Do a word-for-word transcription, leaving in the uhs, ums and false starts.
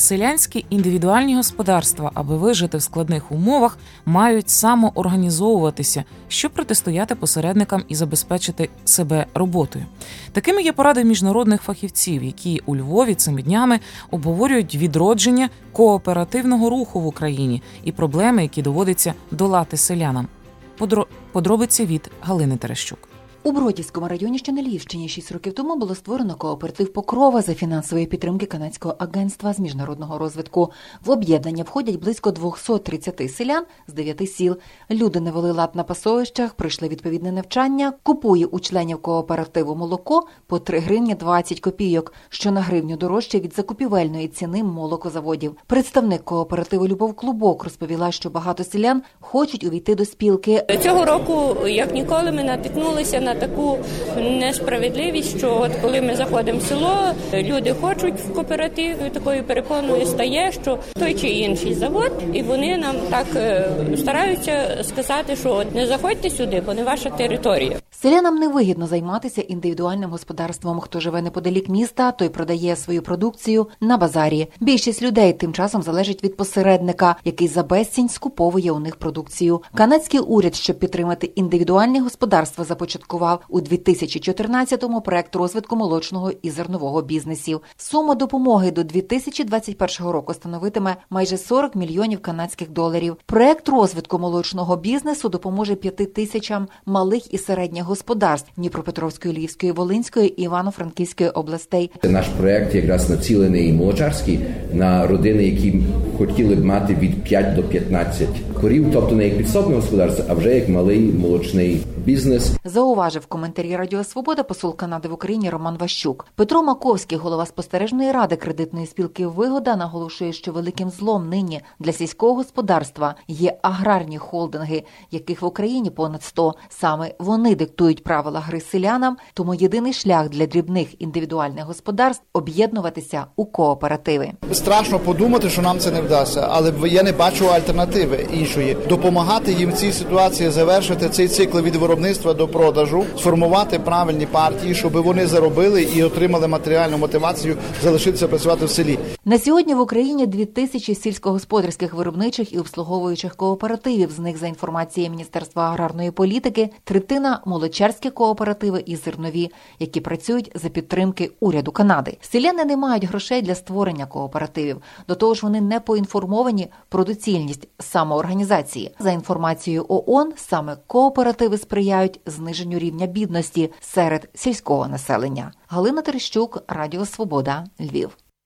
Селянські індивідуальні господарства, аби вижити в складних умовах, мають самоорганізовуватися, щоб протистояти посередникам і забезпечити себе роботою. Такими є поради міжнародних фахівців, які у Львові цими днями обговорюють відродження кооперативного руху в Україні і проблеми, які доводиться долати селянам. Подро... Подробиці від Галини Терещук. У Бродівському районі, що на Львівщині, шість років тому було створено кооператив «Покрова» за фінансової підтримки Канадського агентства з міжнародного розвитку. В об'єднання входять близько двісті тридцять селян з дев'яти сіл. Люди навели лад на пасовищах, пройшли відповідне навчання, купує у членів кооперативу молоко по три гривні двадцять копійок, що на гривню дорожче від закупівельної ціни молокозаводів. Представник кооперативу Любов Клубок розповіла, що багато селян хочуть увійти до спілки. Цього року, як ніколи, ми натикнулися на таку несправедливість, що от коли ми заходимо в село, люди хочуть в кооператив, такою перепоною стає, що той чи інший завод, і вони нам так стараються сказати, що не заходьте сюди, бо не ваша територія. Селянам невигідно займатися індивідуальним господарством. Хто живе неподалік міста, той продає свою продукцію на базарі. Більшість людей тим часом залежить від посередника, який за безцінь скуповує у них продукцію. Канадський уряд, щоб підтримати індивідуальні господарства, започаткував у дві тисячі чотирнадцятому проект розвитку молочного і зернового бізнесів. Сума допомоги до дві тисячі двадцять першого року становитиме майже сорок мільйонів канадських доларів. Проект розвитку молочного бізнесу допоможе п'яти тисячам малих і середніх господарств Дніпропетровської, Львівської, Волинської і Івано-Франківської областей. Наш проект якраз націлений молочарський на родини, які хотіли б мати від п'яти до п'ятнадцяти корів, тобто не як підсобне господарство, а вже як малий молочний бізнес. Зауважив в коментарі Радіо Свобода посол Канади в Україні Роман Ващук. Петро Маковський, голова спостережної ради кредитної спілки «Вигода», наголошує, що великим злом нині для сільського господарства є аграрні холдинги, яких в Україні понад сто. Саме вони диктують правила гри селянам, тому єдиний шлях для дрібних індивідуальних господарств – об'єднуватися у кооперативи. Страшно подумати, що нам це не вдасться, але я не бачу альтернативи іншої. Допомагати їм в цій ситуації завершити цей цикл від виробництва до продажу, сформувати правильні партії, щоб вони заробили і отримали матеріальну мотивацію залишитися працювати в селі. На сьогодні в Україні дві тисячі сільськогосподарських виробничих і обслуговуючих кооперативів. З них, за інформацією Міністерства аграрної політики, третина – молочарські кооперативи і зернові, які працюють за підтримки уряду Канади. Селяни не мають грошей для створення кооперативів. До того ж, вони не поінформовані про доцільність самоорганізації. За інформацією ООН, саме кооперативи сприяють зниженню рівня бідності серед сільського населення. Галина Терещук, Радіо Свобода, Львів.